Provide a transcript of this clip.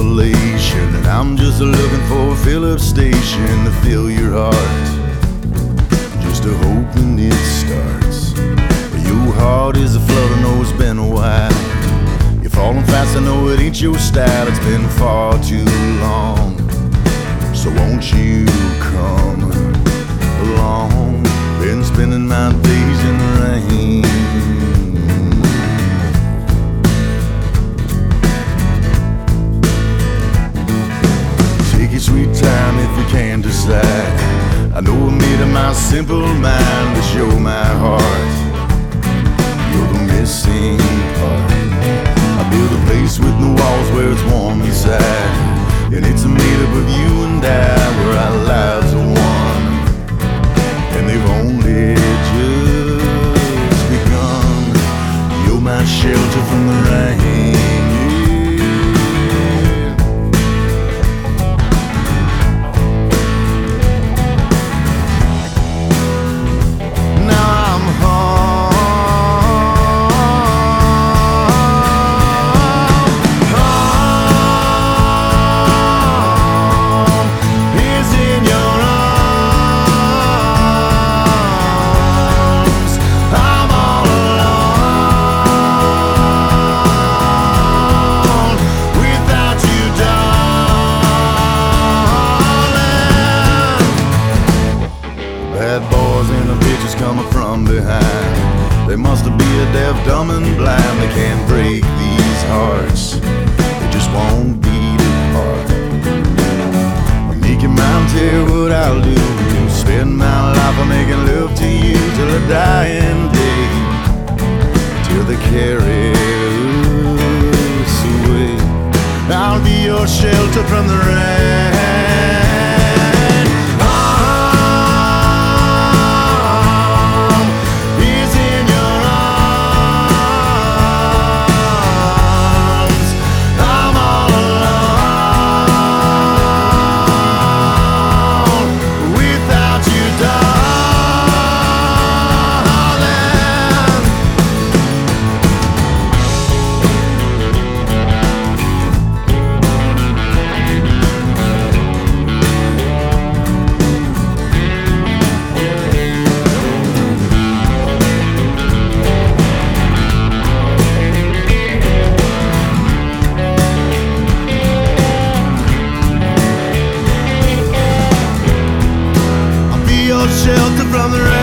Appalachian, and I'm just looking for a fill-up station to fill your heart, just a hoping it starts. Your heart is a flood, I know it's been a while. You're falling fast, I know it ain't your style. It's been far too long, so won't you come along? Been spending my days in the rain. Take your sweet time if you can decide. I know I made up my simple mind to show my heart. You're the missing part. I built a place with no walls where it's warm inside, and it's made up of you and I, where our lives are one, and they've only just begun. You're my shelter from the rain. Bad boys and the bitches coming from behind. They must be a deaf, dumb, and blind. They can't break these hearts, they just won't beat apart. Make your mind tell what I'll do. Spend my life on making love to you till the dying day, till they carry us away. I'll be your shelter from the rain. Shelter from the rain.